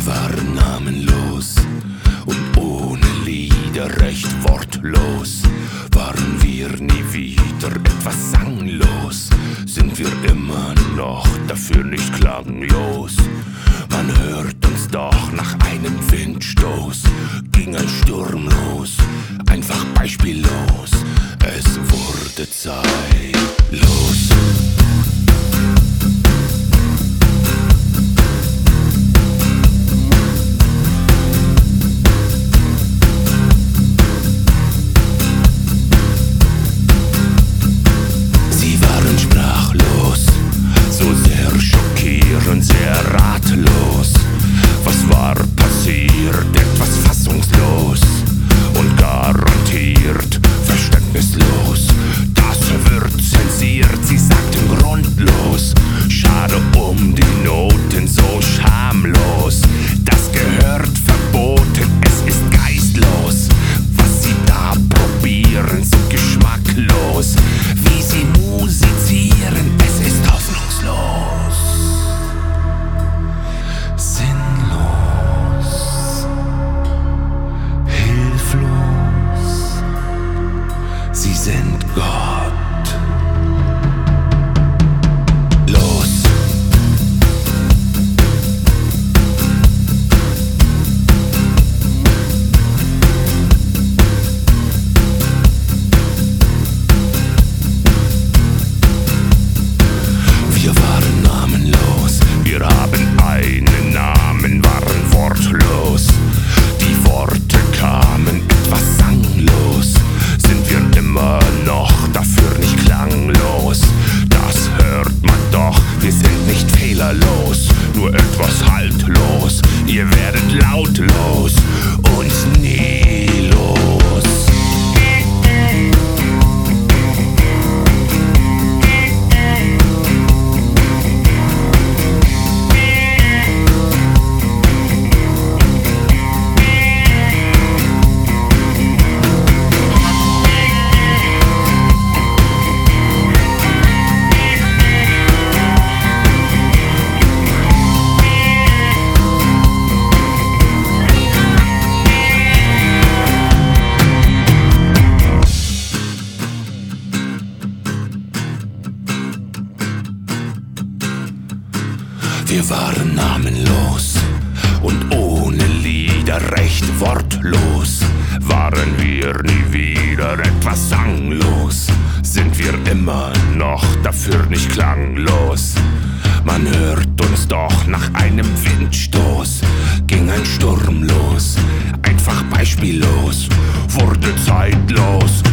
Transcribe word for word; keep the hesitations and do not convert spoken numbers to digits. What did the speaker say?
Wir waren namenlos und ohne Lieder, recht wortlos. Waren wir nie wieder etwas sanglos, sind wir immer noch dafür nicht klanglos. Man hört uns doch nach einem Windstoß, ging ein Sturm los, einfach beispiellos. Es wurde Zeit, los. Sehr ratlos. Was war passiert? Etwas fassungslos und garantiert verständnislos. Das wird zensiert, sie sagten grundlos. Schade um die Noten, so schamlos. Das gehört verboten, es ist geistlos. Was sie da probieren, so geschmacklos. Wie sie musizieren, es ist hoffnungslos. Sie sind Gott. Los. Wir waren namenlos, wir haben einen Namen, waren wortlos. Die Worte kamen etwas sanglos. Sind wir immer noch dafür nicht klanglos? Das hört man doch, wir sind nicht fehlerlos, nur etwas haltlos. Ihr werdet lautlos und nie los. Wir waren namenlos und ohne Lieder, recht wortlos. Waren wir nie wieder etwas sanglos? Sind wir immer noch dafür nicht klanglos? Man hört uns doch nach einem Windstoß, ging ein Sturm los, einfach beispiellos, wurde zeitlos.